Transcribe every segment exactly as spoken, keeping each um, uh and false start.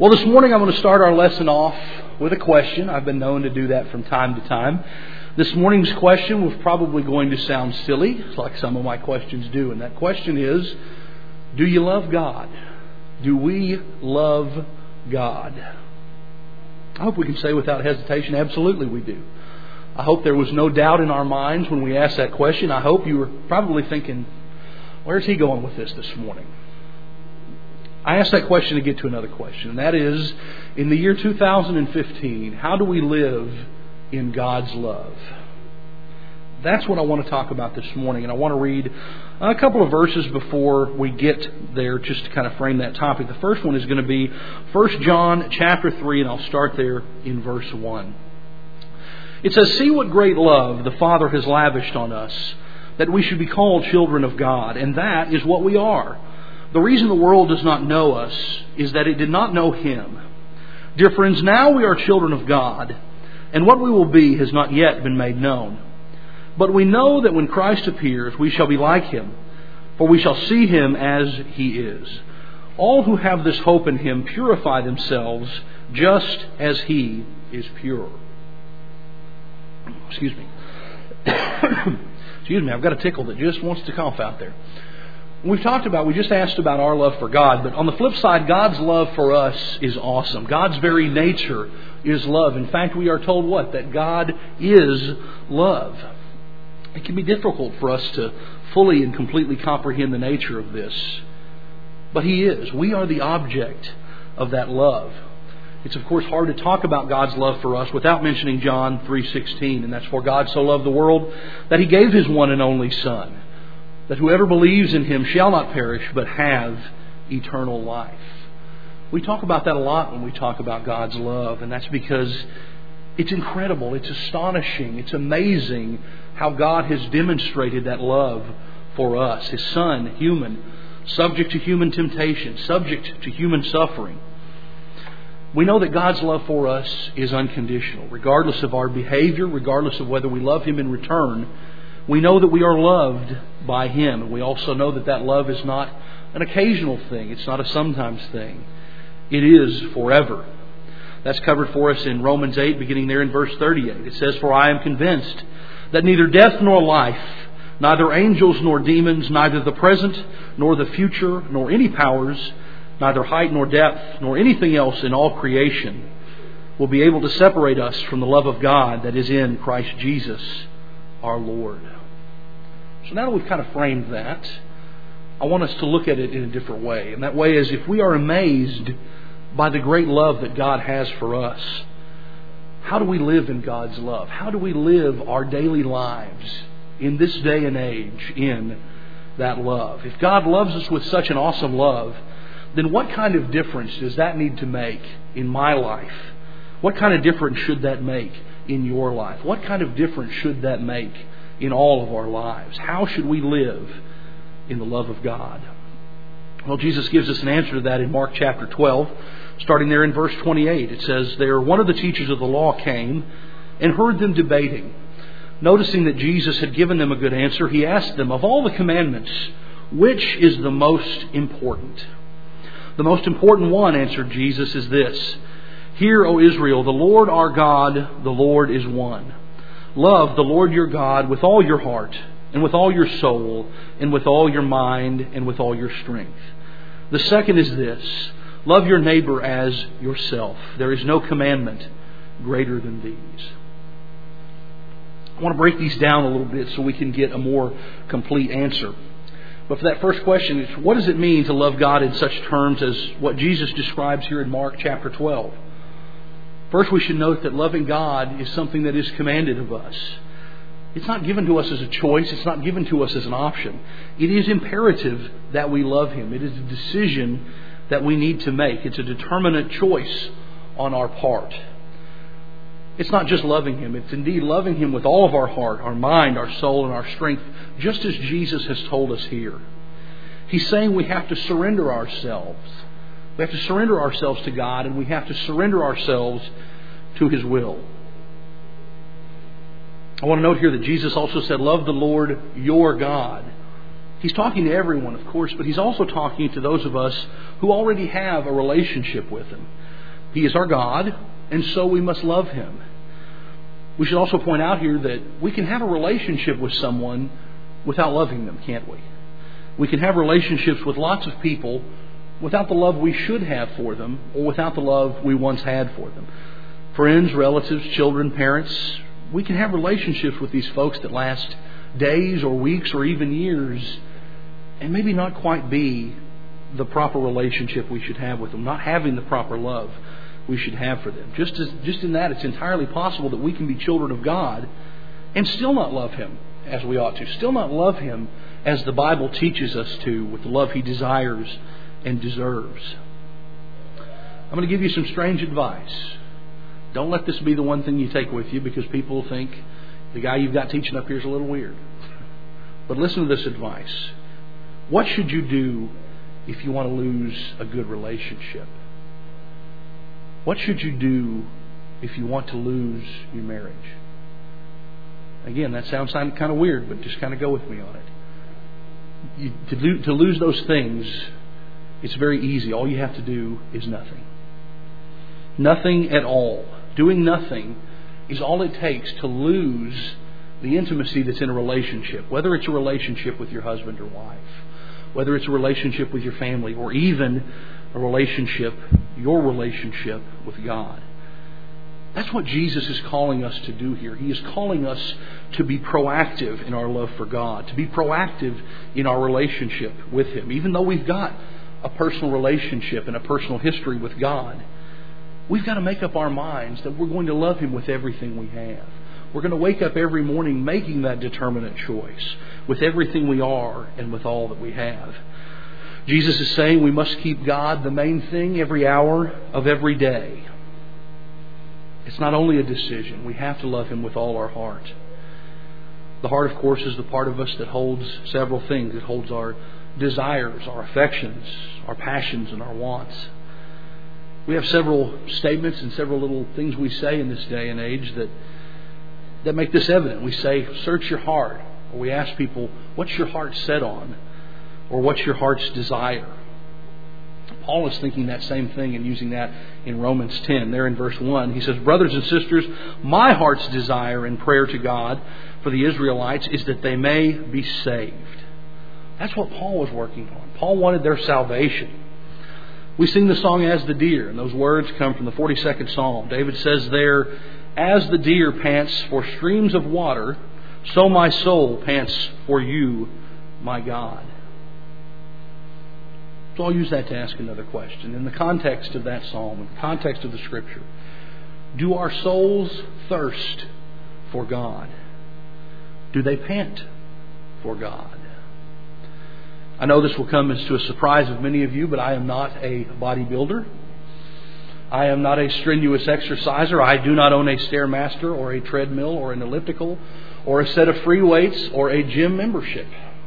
Well, this morning I'm going to start our lesson off with a question. I've been known to do that from time to time. This morning's question was probably going to sound silly, like some of my questions do. And that question is, do you love God? Do we love God? I hope we can say without hesitation, absolutely we do. I hope there was no doubt in our minds when we asked that question. I hope you were probably thinking, where's he going with this this morning? I asked that question to get to another question, and that is, in the year two thousand fifteen, how do we live in God's love? That's what I want to talk about this morning, and I want to read a couple of verses before we get there just to kind of frame that topic. The first one is going to be First John chapter three, and I'll start there in verse one. It says, "See what great love the Father has lavished on us, that we should be called children of God, and that is what we are. The reason the world does not know us is that it did not know Him. Dear friends, now we are children of God, and what we will be has not yet been made known. But we know that when Christ appears, we shall be like Him, for we shall see Him as He is. All who have this hope in Him purify themselves just as He is pure." Excuse me. Excuse me, I've got a tickle that just wants to cough out there. We've talked about, we just asked about our love for God, but on the flip side, God's love for us is awesome. God's very nature is love. In fact, we are told what? That God is love. It can be difficult for us to fully and completely comprehend the nature of this, but He is. We are the object of that love. It's of course hard to talk about God's love for us without mentioning John three sixteen, and that's, "For God so loved the world that He gave His one and only Son, that whoever believes in Him shall not perish, but have eternal life." We talk about that a lot when we talk about God's love, and that's because it's incredible, it's astonishing, it's amazing how God has demonstrated that love for us. His Son, human, subject to human temptation, subject to human suffering. We know that God's love for us is unconditional. Regardless of our behavior, regardless of whether we love Him in return, we know that we are loved by Him. And we also know that that love is not an occasional thing. It's not a sometimes thing. It is forever. That's covered for us in Romans eight, beginning there in verse thirty-eight. It says, "For I am convinced that neither death nor life, neither angels nor demons, neither the present nor the future, nor any powers, neither height nor depth, nor anything else in all creation will be able to separate us from the love of God that is in Christ Jesus our Lord." So now that we've kind of framed that, I want us to look at it in a different way. And that way is, if we are amazed by the great love that God has for us, how do we live in God's love? How do we live our daily lives in this day and age in that love? If God loves us with such an awesome love, then what kind of difference does that need to make in my life? What kind of difference should that make in your life? What kind of difference should that make in all of our lives? How should we live in the love of God? Well, Jesus gives us an answer to that in Mark chapter twelve, starting there in verse twenty-eight. It says, "There one of the teachers of the law came and heard them debating. Noticing that Jesus had given them a good answer, he asked them, 'Of all the commandments, which is the most important?' 'The most important one,' answered Jesus, "is this: Hear, O Israel, the Lord our God, the Lord is one. Love the Lord your God with all your heart, and with all your soul, and with all your mind, and with all your strength. The second is this: love your neighbor as yourself. There is no commandment greater than these." I want to break these down a little bit so we can get a more complete answer. But for that first question, it's, what does it mean to love God in such terms as what Jesus describes here in Mark chapter twelve? First, we should note that loving God is something that is commanded of us. It's not given to us as a choice. It's not given to us as an option. It is imperative that we love Him. It is a decision that we need to make. It's a determinate choice on our part. It's not just loving Him. It's indeed loving Him with all of our heart, our mind, our soul, and our strength, just as Jesus has told us here. He's saying we have to surrender ourselves. We have to surrender ourselves to God, and we have to surrender ourselves to His will. I want to note here that Jesus also said, "Love the Lord your God." He's talking to everyone, of course, but He's also talking to those of us who already have a relationship with Him. He is our God, and so we must love Him. We should also point out here that we can have a relationship with someone without loving them, can't we? We can have relationships with lots of people without the love we should have for them, or without the love we once had for them. Friends, relatives, children, parents, we can have relationships with these folks that last days or weeks or even years, and maybe not quite be the proper relationship we should have with them, not having the proper love we should have for them. Just as, just in that, it's entirely possible that we can be children of God and still not love Him as we ought to, still not love Him as the Bible teaches us to, with the love He desires and deserves. I'm going to give you some strange advice. Don't let this be the one thing you take with you, because people think the guy you've got teaching up here is a little weird. But listen to this advice. What should you do if you want to lose a good relationship? What should you do if you want to lose your marriage? Again, that sounds kind of weird, but just kind of go with me on it. You, to, do, to lose those things, it's very easy. All you have to do is nothing. Nothing at all. Doing nothing is all it takes to lose the intimacy that's in a relationship. Whether it's a relationship with your husband or wife, whether it's a relationship with your family, or even a relationship, your relationship with God. That's what Jesus is calling us to do here. He is calling us to be proactive in our love for God, to be proactive in our relationship with Him. Even though we've got a personal relationship and a personal history with God, we've got to make up our minds that we're going to love Him with everything we have. We're going to wake up every morning making that determinate choice with everything we are and with all that we have. Jesus is saying we must keep God the main thing every hour of every day. It's not only a decision. We have to love Him with all our heart. The heart, of course, is the part of us that holds several things. It holds our desires, our affections, our passions, and our wants. We have several statements and several little things we say in this day and age that that make this evident. We say, search your heart. Or we ask people, what's your heart set on? Or what's your heart's desire? Paul is thinking that same thing and using that in Romans ten. There in verse one, he says, brothers and sisters, my heart's desire and prayer to God for the Israelites is that they may be saved. That's what Paul was working on. Paul wanted their salvation. We sing the song As the Deer, and those words come from the forty-second Psalm. David says there, as the deer pants for streams of water, so my soul pants for you, my God. So I'll use that to ask another question. In the context of that psalm, in the context of the Scripture, do our souls thirst for God? Do they pant for God? I know this will come as to a surprise of many of you, but I am not a bodybuilder. I am not a strenuous exerciser. I do not own a Stairmaster or a treadmill or an elliptical or a set of free weights or a gym membership.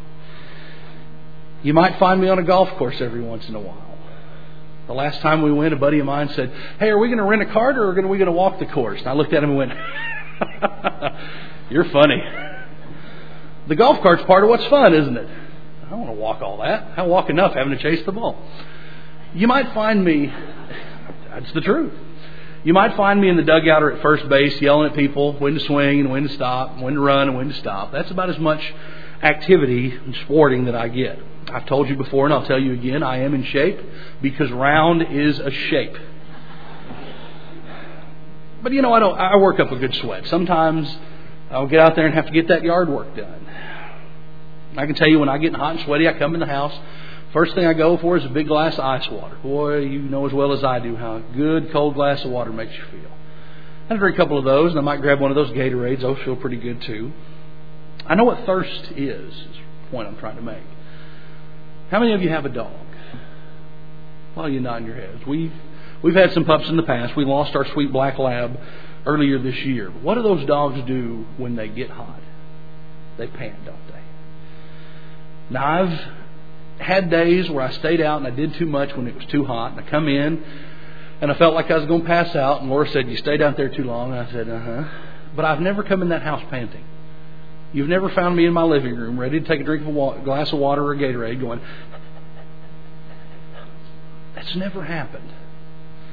You might find me on a golf course every once in a while. The last time we went, a buddy of mine said, hey, are we going to rent a cart or are we going to walk the course? And I looked at him and went, you're funny. The golf cart's part of what's fun, isn't it? I don't want to walk all that. I walk enough having to chase the ball. You might find me, that's the truth. You might find me in the dugout or at first base yelling at people when to swing and when to stop, when to run and when to stop. That's about as much activity and sporting that I get. I've told you before and I'll tell you again, I am in shape because round is a shape. But you know, I don't. I work up a good sweat. Sometimes I'll get out there and have to get that yard work done. I can tell you when I get hot and sweaty, I come in the house. First thing I go for is a big glass of ice water. Boy, you know as well as I do how a good cold glass of water makes you feel. I drink a couple of those, and I might grab one of those Gatorades. Those feel pretty good too. I know what thirst is, is the point I'm trying to make. How many of you have a dog? Well, you're nodding your heads. We've, we've had some pups in the past. We lost our sweet black lab earlier this year. What do those dogs do when they get hot? They pant, don't they? Now, I've had days where I stayed out and I did too much when it was too hot. And I come in and I felt like I was going to pass out. And Laura said, you stayed out there too long. And I said, uh-huh. But I've never come in that house panting. You've never found me in my living room ready to take a drink of a wa- glass of water or a Gatorade going, that's never happened.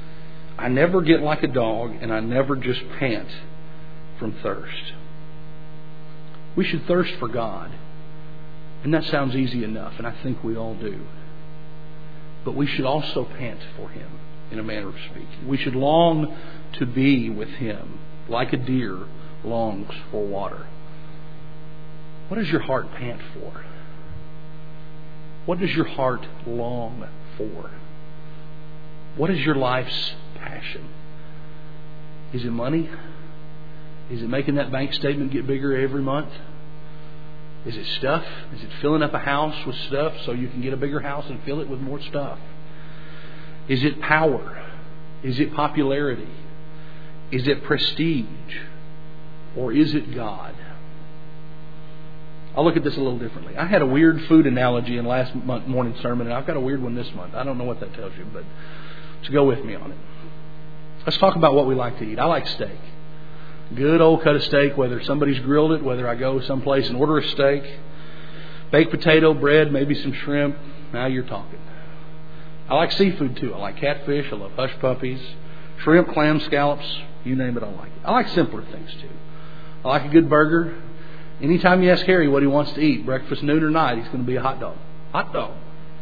I never get like a dog, and I never just pant from thirst. We should thirst for God. And that sounds easy enough, and I think we all do. But we should also pant for Him, in a manner of speaking. We should long to be with Him, like a deer longs for water. What does your heart pant for? What does your heart long for? What is your life's passion? Is it money? Is it making that bank statement get bigger every month? Is it stuff? Is it filling up a house with stuff so you can get a bigger house and fill it with more stuff? Is it power? Is it popularity? Is it prestige? Or is it God? I'll look at this a little differently. I had a weird food analogy in last month morning sermon, and I've got a weird one this month. I don't know what that tells you, but so go with me on it. Let's talk about what we like to eat. I like steak. Good old cut of steak, whether somebody's grilled it, whether I go someplace and order a steak, baked potato, bread, maybe some shrimp. Now you're talking. I like seafood too. I like catfish. I love hush puppies, shrimp, clam, scallops. You name it, I like it. I like simpler things too. I like a good burger. Anytime you ask Harry what he wants to eat, breakfast, noon, or night, he's going to be a hot dog. Hot dog.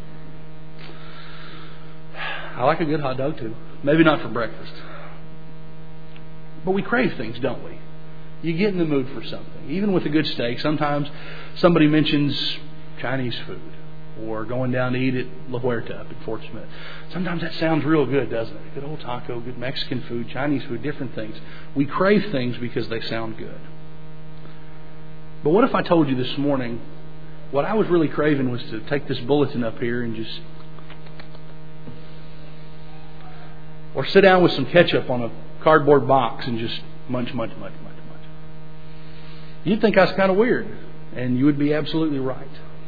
I like a good hot dog too. Maybe not for breakfast. But we crave things, don't we? You get in the mood for something. Even with a good steak, sometimes somebody mentions Chinese food or going down to eat at La Huerta up at Fort Smith. Sometimes that sounds real good, doesn't it? Good old taco, good Mexican food, Chinese food, different things. We crave things because they sound good. But what if I told you this morning what I was really craving was to take this bulletin up here and just... or sit down with some ketchup on a cardboard box and just munch, munch, munch, munch, munch. You'd think I was kind of weird, and you would be absolutely right.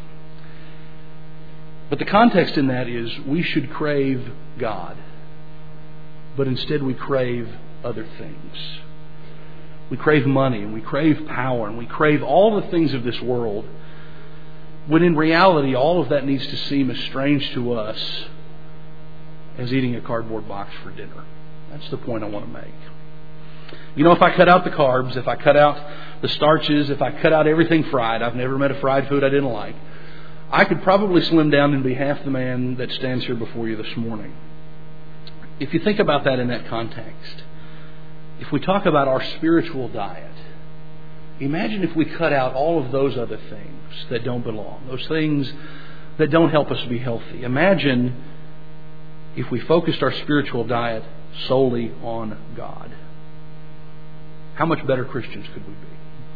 But the context in that is we should crave God, but instead we crave other things. We crave money, and we crave power, and we crave all the things of this world, when in reality all of that needs to seem as strange to us as eating a cardboard box for dinner. That's the point I want to make. You know, if I cut out the carbs, if I cut out the starches, if I cut out everything fried, I've never met a fried food I didn't like, I could probably slim down and be half the man that stands here before you this morning. If you think about that in that context, if we talk about our spiritual diet, imagine if we cut out all of those other things that don't belong, those things that don't help us be healthy. Imagine if we focused our spiritual diet solely on God. How much better Christians could we be?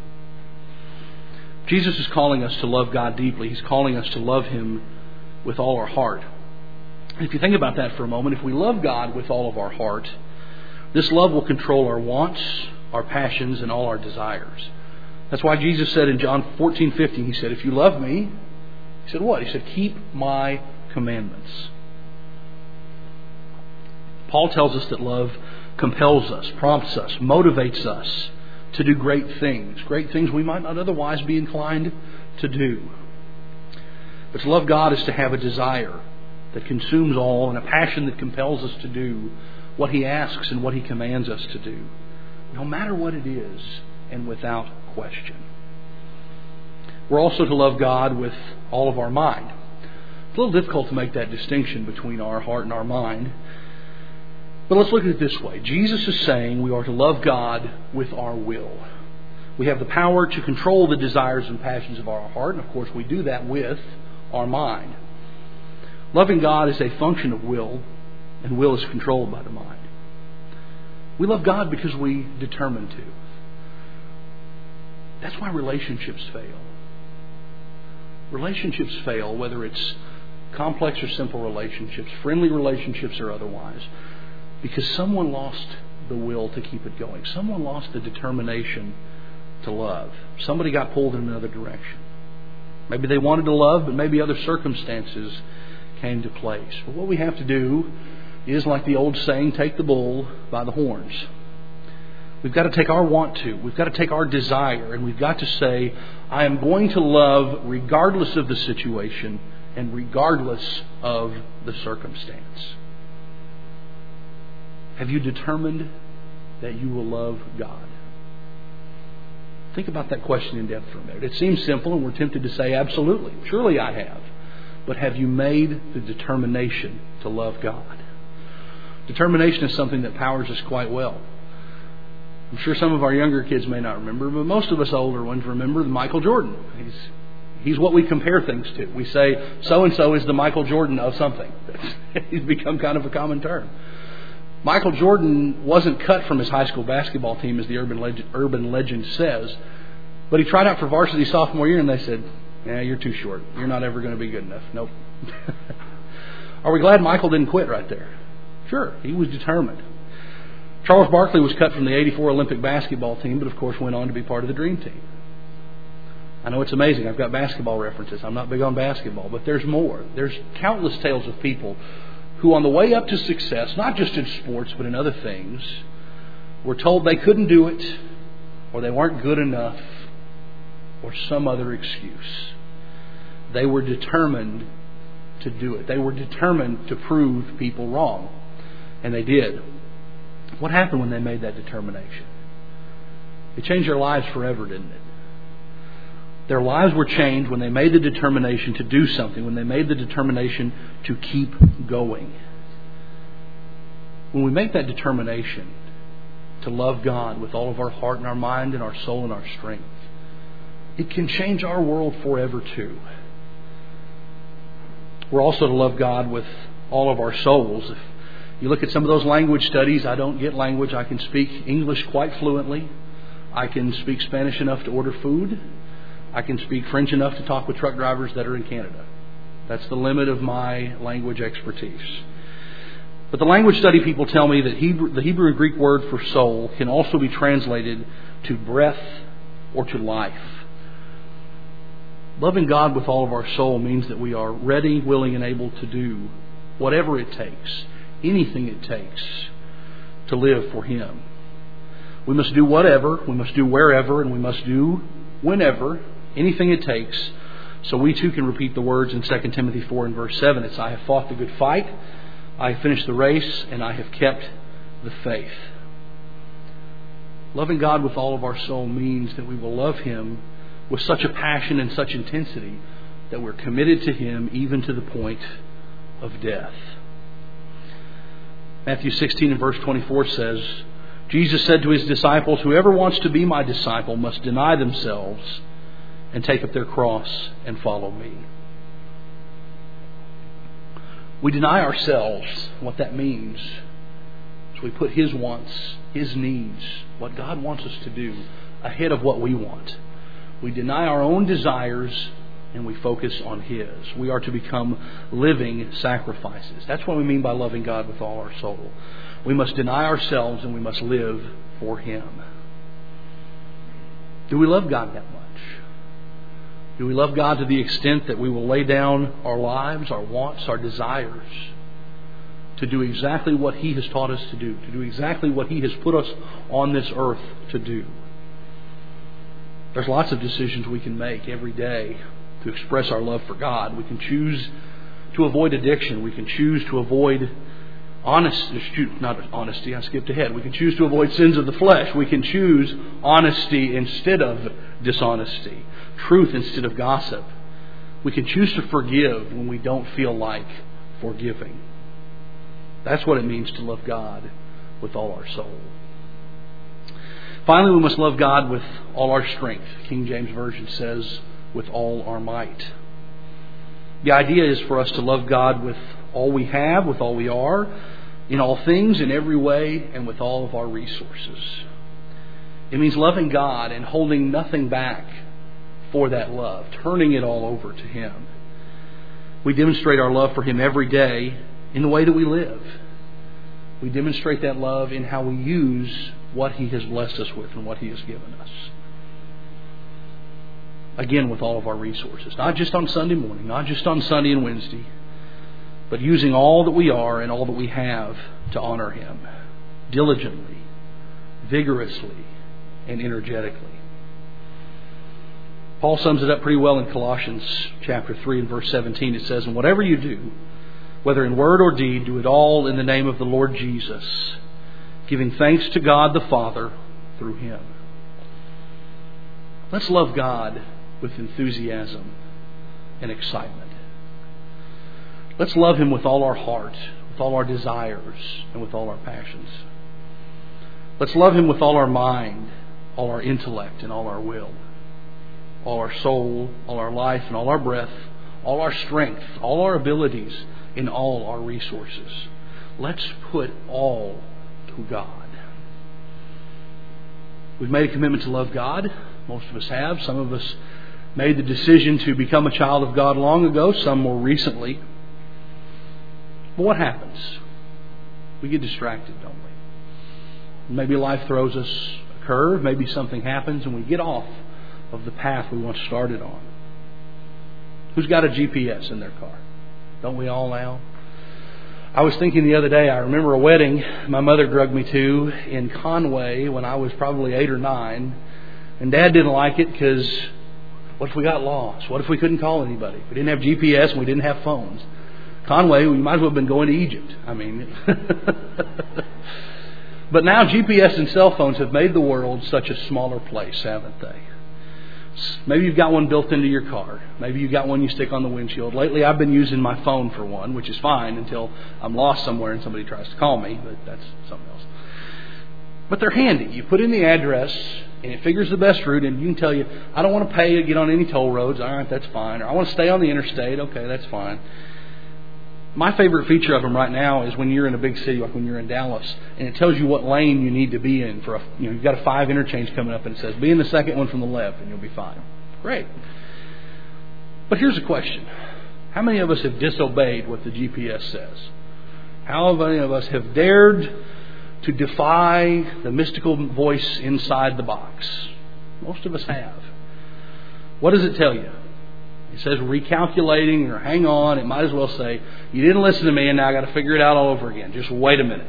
Jesus is calling us to love God deeply. He's calling us to love Him with all our heart. If you think about that for a moment, if we love God with all of our heart, this love will control our wants, our passions, and all our desires. That's why Jesus said in John fourteen fifteen, He said, if you love me, He said what? He said, keep my commandments. Paul tells us that love compels us, prompts us, motivates us to do great things. Great things we might not otherwise be inclined to do. But to love God is to have a desire that consumes all and a passion that compels us to do what He asks and what He commands us to do, no matter what it is and without question. We're also to love God with all of our mind. It's a little difficult to make that distinction between our heart and our mind. But let's look at it this way. Jesus is saying we are to love God with our will. We have the power to control the desires and passions of our heart, and of course we do that with our mind. Loving God is a function of will, and will is controlled by the mind. We love God because we determine to. That's why relationships fail. Relationships fail, whether it's complex or simple relationships, friendly relationships or otherwise, because someone lost the will to keep it going. Someone lost the determination to love. Somebody got pulled in another direction. Maybe they wanted to love, but maybe other circumstances came to place. But what we have to do is, like the old saying, take the bull by the horns. We've got to take our want to. We've got to take our desire, and we've got to say, I am going to love regardless of the situation and regardless of the circumstance. Have you determined that you will love God? Think about that question in depth for a minute. It seems simple and we're tempted to say, absolutely, surely I have. But have you made the determination to love God? Determination is something that powers us quite well. I'm sure some of our younger kids may not remember, but most of us older ones remember Michael Jordan. He's he's what we compare things to. We say, so-and-so is the Michael Jordan of something. He's become kind of a common term. Michael Jordan wasn't cut from his high school basketball team, as the urban legend, urban legend says, but he tried out for varsity sophomore year and they said, yeah, you're too short. You're not ever going to be good enough. Nope. Are we glad Michael didn't quit right there? Sure, he was determined. Charles Barkley was cut from the eighty-four Olympic basketball team, but of course went on to be part of the Dream Team. I know it's amazing. I've got basketball references. I'm not big on basketball, but there's more. There's countless tales of people who on the way up to success, not just in sports, but in other things, were told they couldn't do it, or they weren't good enough, or some other excuse. They were determined to do it. They were determined to prove people wrong. And they did. What happened when they made that determination? It changed their lives forever, didn't it? Their lives were changed when they made the determination to do something, when they made the determination to keep going. When we make that determination to love God with all of our heart and our mind and our soul and our strength, it can change our world forever too. We're also to love God with all of our souls. If you look at some of those language studies, I don't get language. I can speak English quite fluently. I can speak Spanish enough to order food. I can speak French enough to talk with truck drivers that are in Canada. That's the limit of my language expertise. But the language study people tell me that Hebrew, the Hebrew and Greek word for soul can also be translated to breath or to life. Loving God with all of our soul means that we are ready, willing, and able to do whatever it takes, anything it takes, to live for Him. We must do whatever, we must do wherever, and we must do whenever, anything it takes, so we too can repeat the words in Second Timothy four and verse seven. It's, I have fought the good fight, I have finished the race, and I have kept the faith. Loving God with all of our soul means that we will love Him with such a passion and such intensity that we're committed to Him even to the point of death. Matthew sixteen and verse twenty-four says, Jesus said to His disciples, whoever wants to be my disciple must deny themselves and take up their cross and follow me. We deny ourselves. What that means is we put His wants, His needs, what God wants us to do ahead of what we want. We deny our own desires and we focus on His. We are to become living sacrifices. That's what we mean by loving God with all our soul. We must deny ourselves and we must live for Him. Do we love God that much? Do we love God to the extent that we will lay down our lives, our wants, our desires to do exactly what He has taught us to do, to do exactly what He has put us on this earth to do? There's lots of decisions we can make every day to express our love for God. We can choose to avoid addiction. We can choose to avoid honesty, not honesty, I skipped ahead. We can choose to avoid sins of the flesh. We can choose honesty instead of dishonesty, truth instead of gossip. We can choose to forgive when we don't feel like forgiving. That's what it means to love God with all our soul. Finally, we must love God with all our strength. King James Version says, with all our might. The idea is for us to love God with all we have, with all we are, in all things, in every way, and with all of our resources. It means loving God and holding nothing back for that love, turning it all over to Him. We demonstrate our love for Him every day in the way that we live. We demonstrate that love in how we use what He has blessed us with and what He has given us. Again, with all of our resources. Not just on Sunday morning, not just on Sunday and Wednesday, but using all that we are and all that we have to honor Him diligently, vigorously, and energetically. Paul sums it up pretty well in Colossians chapter three and verse seventeen. It says, and whatever you do, whether in word or deed, do it all in the name of the Lord Jesus, giving thanks to God the Father through Him. Let's love God with enthusiasm and excitement. Let's love Him with all our heart, with all our desires, and with all our passions. Let's love Him with all our mind, all our intellect, and all our will, all our soul, all our life, and all our breath, all our strength, all our abilities, and all our resources. Let's put all to God. We've made a commitment to love God. Most of us have. Some of us made the decision to become a child of God long ago, some more recently. But what happens? We get distracted, don't we? Maybe life throws us a curve. Maybe something happens and we get off of the path we once started on. Who's got a G P S in their car? Don't we all now? I was thinking the other day, I remember a wedding my mother drugged me to in Conway when I was probably eight or nine. And Dad didn't like it because what if we got lost? What if we couldn't call anybody? We didn't have G P S and we didn't have phones. Conway, we might as well have been going to Egypt. I mean... But now G P S and cell phones have made the world such a smaller place, haven't they? Maybe you've got one built into your car. Maybe you've got one you stick on the windshield. Lately I've been using my phone for one, which is fine until I'm lost somewhere and somebody tries to call me, but that's something else. But they're handy. You put in the address and it figures the best route, and you can tell you, I don't want to pay to get on any toll roads. All right, that's fine. Or I want to stay on the interstate. Okay, that's fine. My favorite feature of them right now is when you're in a big city, like when you're in Dallas, and it tells you what lane you need to be in for a, you know, you've got a five interchange coming up, and it says, be in the second one from the left, and you'll be fine. Great. But here's a question. How many of us have disobeyed what the G P S says? How many of us have dared to defy the mystical voice inside the box? Most of us have. What does it tell you? It says recalculating or hang on. It might as well say, you didn't listen to me and now I got to figure it out all over again. Just wait a minute.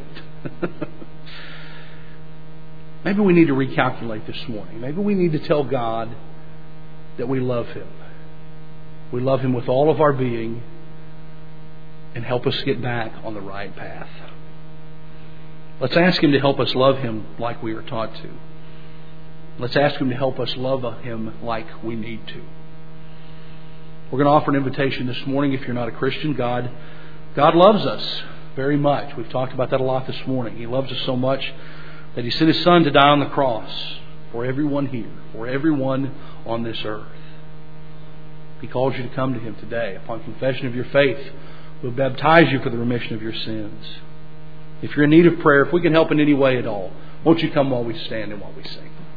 Maybe we need to recalculate this morning. Maybe we need to tell God that we love Him. We love Him with all of our being, and help us get back on the right path. Let's ask Him to help us love Him like we are taught to. Let's ask Him to help us love Him like we need to. We're going to offer an invitation this morning. If you're not a Christian, God, God loves us very much. We've talked about that a lot this morning. He loves us so much that He sent His Son to die on the cross for everyone here, for everyone on this earth. He calls you to come to Him today. Upon confession of your faith, we'll baptize you for the remission of your sins. If you're in need of prayer, if we can help in any way at all, won't you come while we stand and while we sing?